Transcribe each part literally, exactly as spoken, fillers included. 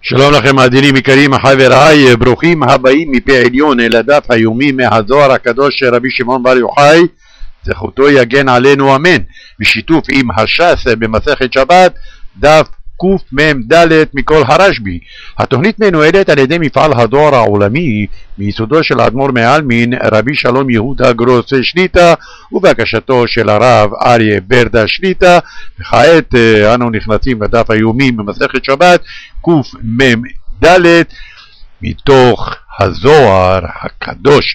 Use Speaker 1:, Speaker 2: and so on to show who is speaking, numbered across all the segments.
Speaker 1: שלום לכם מאזינים יקרים, חבריי, ברוכים הבאים מפה עליון אל הדף היומי מהזוהר הקדוש של רבי שמעון בר יוחאי, זכותו יגן עלינו אמן, בשיתוף עם הש"ס במסכת שבת, דף קמ"ד מכל הרשב"י. התוכנית מנוהלת על ידי מפעל הזוהר העולמי מיסודו של האדמו"ר מעלמין רבי שלום יהודה גרוס שליט"א ובהגשתו של הרב אריה ברדה שליט"א. וכעת אנו נכנסים לדף היומי במסכת שבת קמ"ד מתוך הזוהר הקדוש.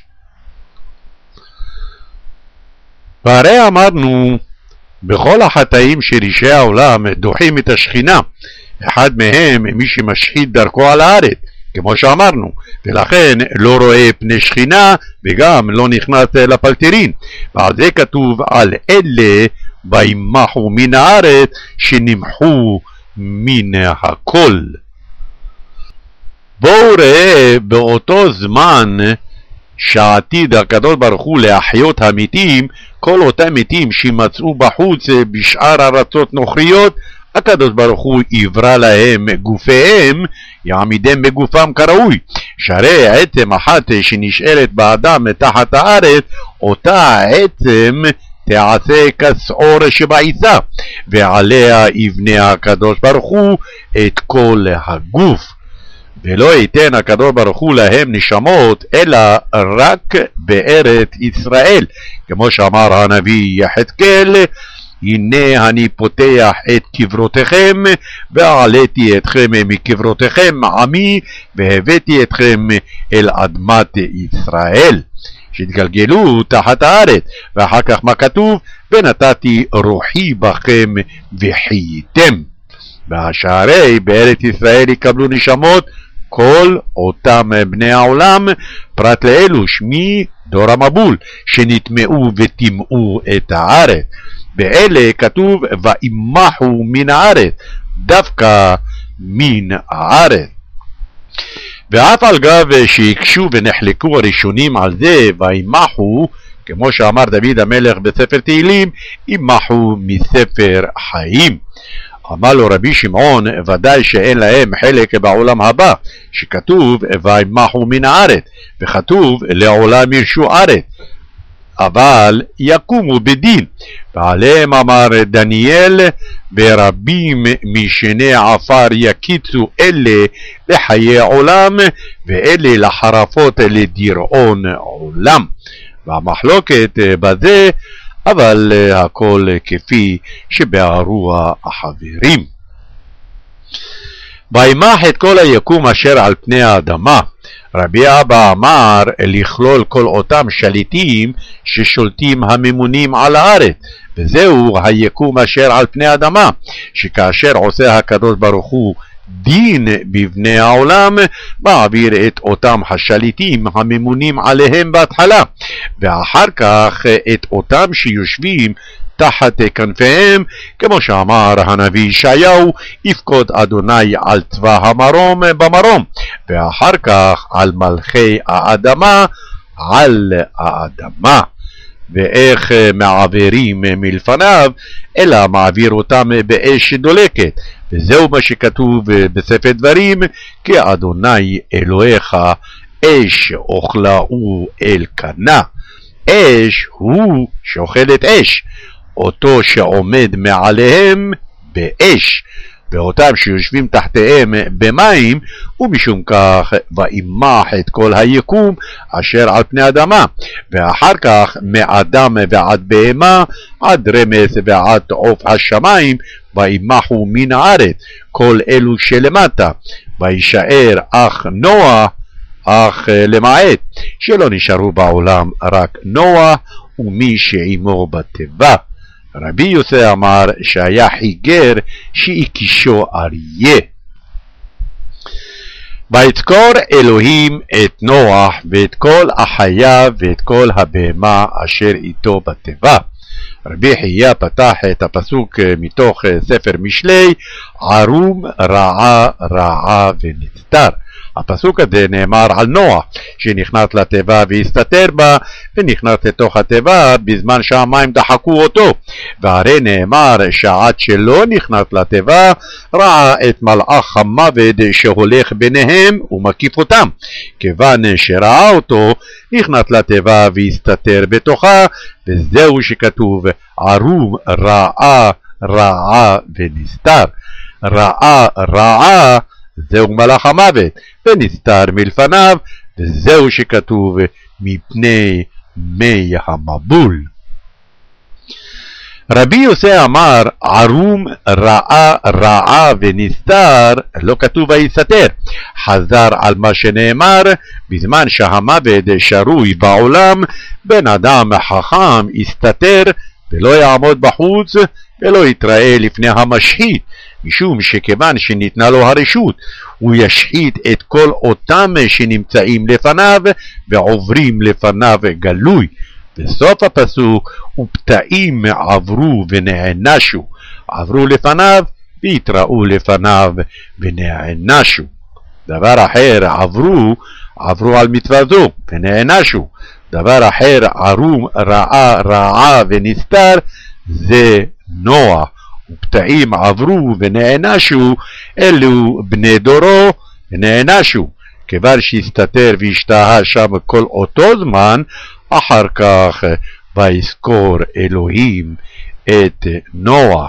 Speaker 1: והרי אמרנו, בכל החטאים של אישי העולם דוחים את השכינה, אחד מהם מי שמשחית דרכו על הארץ, כמו שאמרנו, ולכן לא רואה פני שכינה וגם לא נכנס לפלטרין. ועל זה כתוב על אלה וימחו מן הארץ שנמחו מן הכל. בואו ראה באותו זמן שעתיד הקדוש ברוך הוא להחיות המתים, כל אותם מתים שימצאו בחוץ בשאר ארצות נוכריות, הקדוש ברוך הוא יברא להם גופיהם, יעמידם בגופם כראוי. שהרי עצם אחת שנשארת באדם מתחת הארץ, אותה עצם תעשה כסעור שבעיסה, ועליה יבנה הקדוש ברוך הוא את כל הגוף. ולא ייתן הקדוש ברוך הוא להם נשמות אלא רק בארץ ישראל, כמו שאמר הנביא יחזקאל, הנה אני פותח את קברותיכם ועליתי אתכם מקברותיכם עמי והבאתי אתכם אל אדמת ישראל, שהתגלגלו תחת הארץ. ואחר כך מה כתוב? ונתתי רוחי בכם וחייתם. והשערי בארץ ישראל יקבלו נשמות כל אותם בני העולם, פרט לאלו שמי דור המבול שנטמעו וטימאו את הארץ. באלה כתוב וימחו מן הארץ, דווקא מן הארץ. ואף על גב שיקשו ונחלקו הראשונים על זה וימחו, כמו שאמר דוד המלך בספר תהילים, ימחו מספר חיים. אמר לו רבי שמעון, ודאי שאין להם חלק בעולם הבא, שכתוב וימחו מן הארץ, וכתוב לעולם ירשו ארץ, אבל יקומו בדין. ועליהם אמר דניאל, ברבים משני עפר יקיצו אלה לחיי עולם, ואלה לחרפות לדיראון עולם. והמחלוקת בזה, אבל הכל כפי שבארו החברים. וימח את כל היקום אשר על פני האדמה. רבי אבא אמר לכלול כל אותם שליטים ששולטים הממונים על הארץ, וזהו היקום אשר על פני האדמה, שכאשר עושה הקדוש ברוך הוא דין בבני העולם, מעביר את אותם השליטים הממונים עליהם בהתחלה, ואחר כך את אותם שיושבים תחת כנפיהם, כמו שאמר הנביא ישעיהו, יפקוד אדוני על צבא המרום במרום, ואחר כך על מלכי האדמה על האדמה. ואיך מעבירים מלפניו, אלא מעביר אותם באש דולקת. וזהו מה שכתוב בספר דברים, כי אדוני אלוהיך אש אוכלהו אל קנה. אש הוא שאוכלת אש, אותו שעומד מעליהם באש, ואותם שיושבים תחתיהם במים, ומשום כך וימח את כל היקום אשר על פני אדמה. ואחר כך מאדם ועד בהמה עד רמס ועד עוף השמיים וימחו מן הארץ כל אלו שלמטה, וישאר אך נוח, אך למעט שלא נשארו בעולם רק נוח ומי שעמו בתיבה. רבי יוסי אמר שהיה חיגר שהקישו אריה. ויזכור אלוהים את נוח ואת כל החיה ואת כל הבהמה אשר איתו בתיבה. רבי חייא פתח את הפסוק מתוך ספר משלי, ערום רעה רעה ונסתר. הפסוק הזה נאמר על נוח, שנכנס לתיבה והסתתר בה, ונכנס לתוך התיבה בזמן שהמים דחקו אותו. והרי נאמר שעד שלא נכנס לתיבה, ראה את מלאך המוות שהולך ביניהם ומקיף אותם. כיוון שראה אותו, נכנס לתיבה והסתתר בתוכה, וזהו שכתוב ערום רעה רעה ונסתר. רעה רעה זהו מלאך המוות, ונסתר מלפניו, וזהו שכתוב מפני מי המבול. רבי יוסי אמר ערום רעה רעה ונסתר, לא כתוב ויסתר. חזר על מה שנאמר בזמן שהמוות שרוי בעולם, בן אדם חכם יסתתר ולא יעמוד בחוץ ולא יתראה לפני המשחית, משום שכיוון שניתנה לו הרשות, הוא ישחית את כל אותם שנמצאים לפניו ועוברים לפניו גלוי. בסוף הפסוק, ופתאים עברו ונענשו, עברו לפניו והתראו לפניו ונענשו. דבר אחר, עברו, עברו על מצווה זו ונענשו. דבר אחר, ערום רעה רעה ונסתר, זה נוח. ופתאים עברו ונענשו, אלו בני דורו ונענשו. כיוון שהסתתר והשתהה שם כל אותו זמן, אחר כך ויזכור אלוהים את נוח.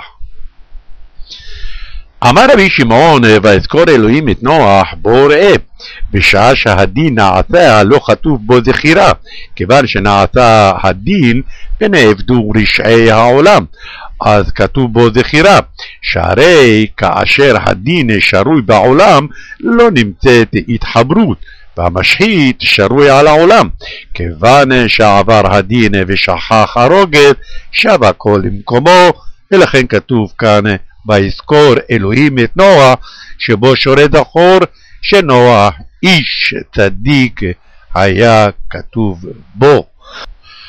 Speaker 1: אמר רבי שמעון, ויזכור אלוהים את נוח, בוא ראה, בשעה שהדין נעשה לא כתוב בו זכירה, כיוון שנעשה הדין ונאבדו רשעי העולם, אז כתוב בו זכירה, שהרי כאשר הדין שרוי בעולם לא נמצאת התחברות, והמשחית שרוי על העולם. כיוון שעבר הדין ושכח הרוגז, שב הכל למקומו, ולכן כתוב כאן ויזכור אלוהים את נוח, שבו שורה זכור שנוח איש צדיק היה כתוב בו.